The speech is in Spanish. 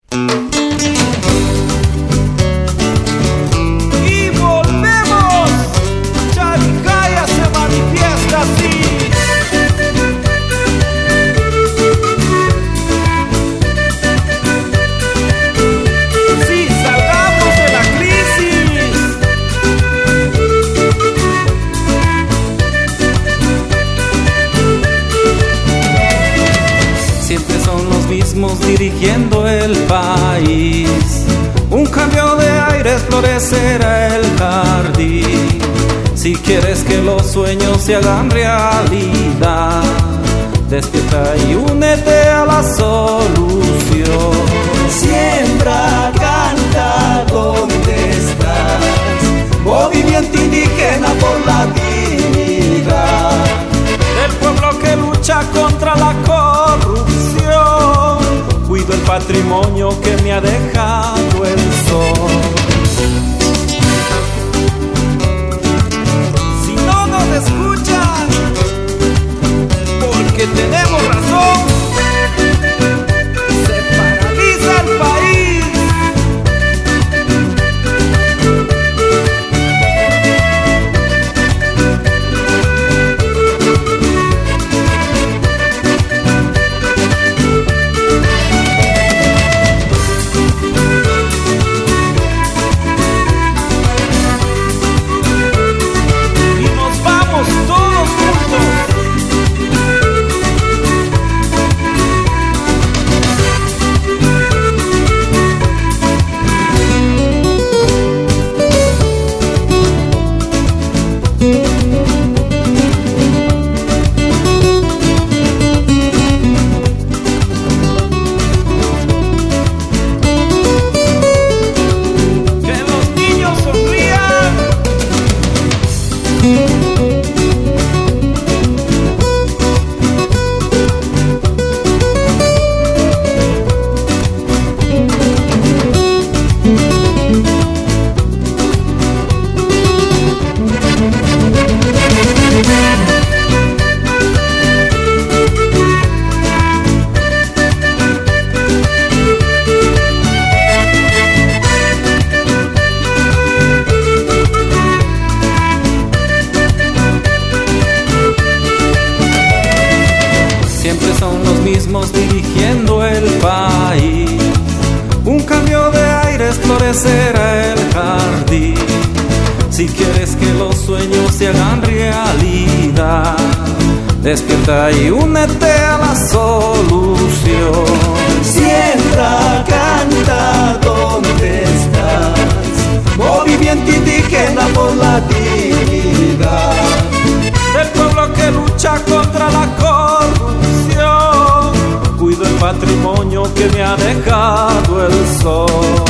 Y volvemos. Charicaya se manifiesta así. Sí, salgamos de la crisis. Siempre son los mismos dirigiendo el país. Un cambio de aire florecerá el jardín. Si quieres que los sueños se hagan realidad, despierta y únete a la solución. Siembra, canta, ¿dónde estás? Movimiento indígena por la dignidad. Del pueblo que lucha contra la corrupción, cuido el patrimonio que me ha dejado el sol. Si no nos escuchan, porque tenemos razón, se paraliza el país. Siempre son los mismos dirigiendo el país. Un cambio de aires florecerá el jardín. Si quieres que los sueños se hagan realidad, despierta y únete a la solución. Siembra, canta, ¿dónde estás? Movimiento indígena por la dignidad. Del pueblo que lucha contra la corrupción, cuido el patrimonio que me ha dejado el sol.